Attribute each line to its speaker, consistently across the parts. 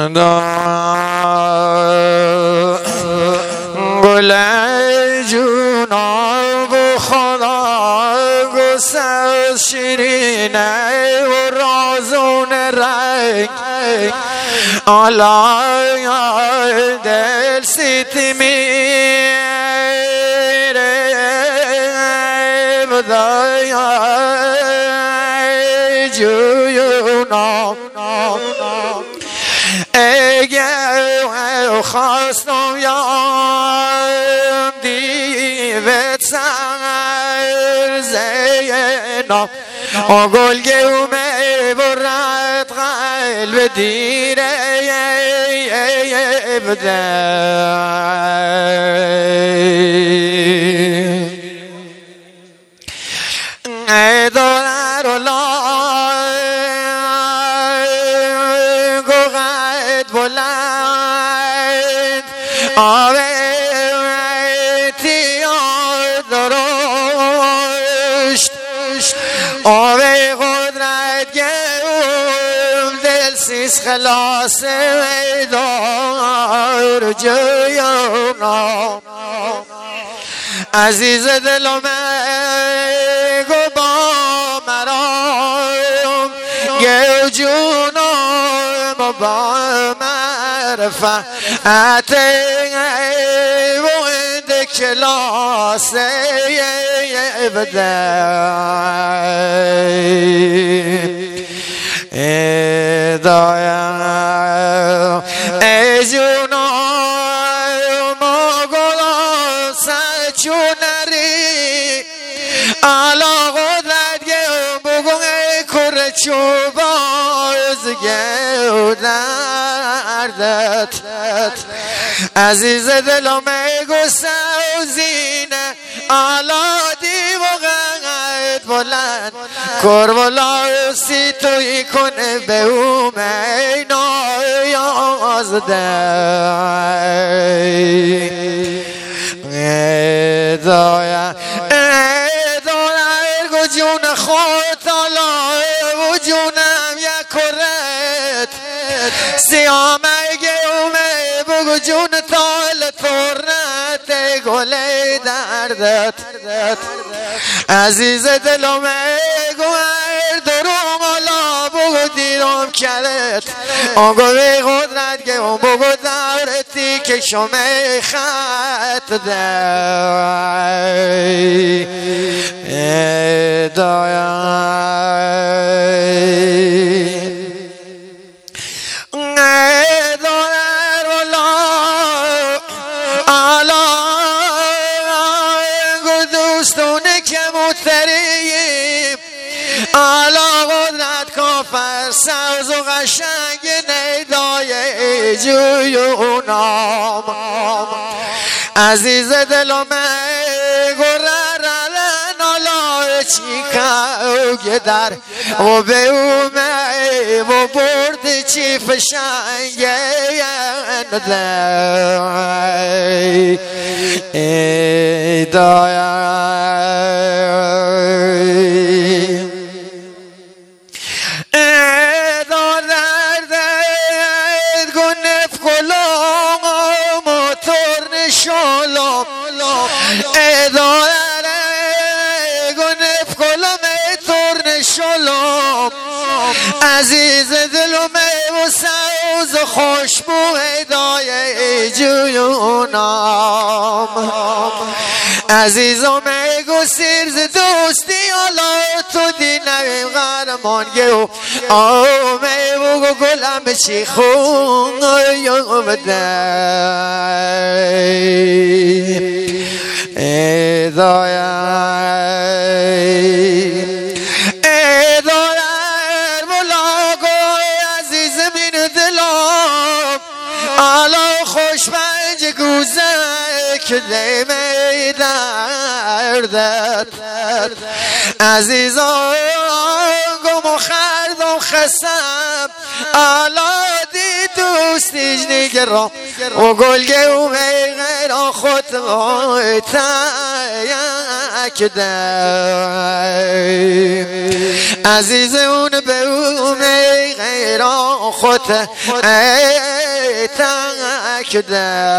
Speaker 1: گل جوناب خدا گسل شیرینه و رازون رنگ آلای دل سیتی میره بدای جوناب اگه خواستم یام دیوت سر زینم و گلگومه برد قلب دیره بده دولار و بلند آویتی درشت آوی قدرت گم دل سیز خلاص دار جیونا عزیز دلم گو با مرام گو جونم با معرفت وند کلاس بده دایم ای جونم گل سچونری علا قدرت بگو کر چوباز گو دردت عزیز دلم گو سوزینه علا دیو قد بلند کربلا سی توی کنه به اومه نایازده دایم گو جون خود تالا و جونم یک کرد سیامه گومه بگو جون تال تورنت گل دردت عزیز دلم گو درم الا بگو دیرم کرد آگو به قدرت گم بگو دورتی که شمه خط دای علا قدرت کافر سوز و قشنگ نیدای جویونام عزیز دلم گررن علا چیکاو گدر و به اومه و برد چی فشنگه ای دایم عزیز دلم و سوز خوشبو هدای جویونام عزیزم گو سرز دوستی حالا تو دینم غرمان گو آمه بگو گلم چی خون بده کلی می دردت عزیزان گم و خردم خسم علا دی دوستیج نگرم و گلگه و میغیر خود تک عزیز اون به او میغیر خود تک ده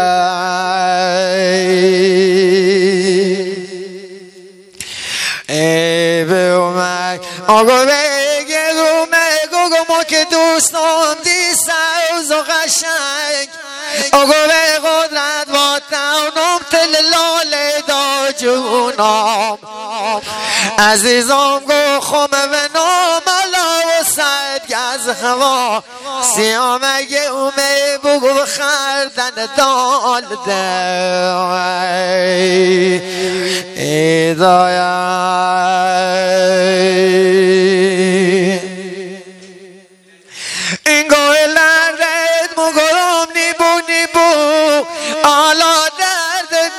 Speaker 1: ای به اومد آقا بگه ما که دوستم دی سوز و قشنگ آقا به قدرت با تونم تل لاله دا جونام عزیزم گو خمه به نام الله و سعد گز هوا سیام اگه اومه بگو خردن دال ده ای این گوهلرد مگرم نیبو آلا درد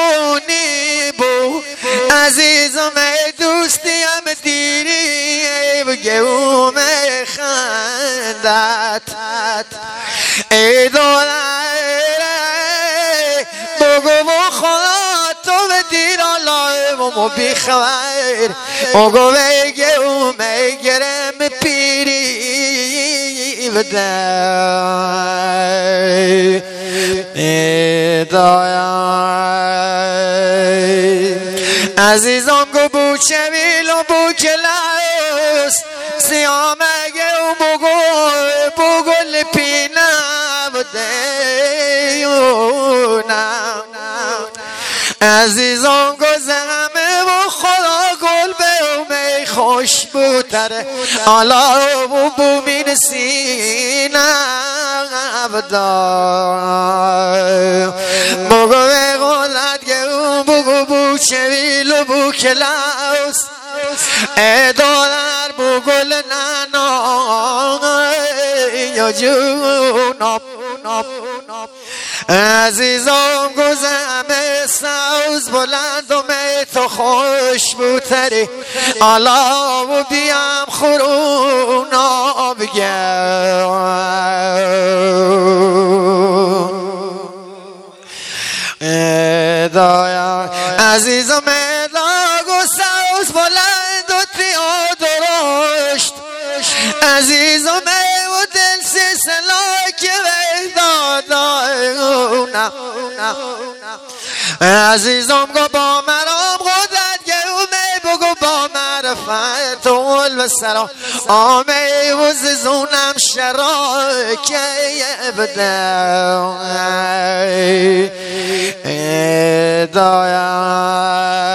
Speaker 1: نیبو عزیزم ای دوستیم دیری بگه اومه خندت ای دوره بگو خدا تو به دیر آلایمو بی خبر بگو بگه اومه گرم پیری عزیزم گو بو چویل و بو کلاس سیام اگه و بگو لپینم دیونم عزیزم گو زمه و خدا گل به اومه خوش بوتره آلا بو مین سینم دار بگو به قدرت گرون بگو بو چویل و بو کلاس ادارر بو گل نانا یا جونم عزیزم گذم سوز بلند و می تو خوش بوتری آلا و بیام خورونا بگم ادایا عزیزم اداگو سوز بلند و تریا درشت عزیزم و دل سلسلا که ویدادایونم عزیزم گو با مرام قدرت گرومه بگو با معرفت اول و سلام آمه و زیزونم شراکه بدم ادایم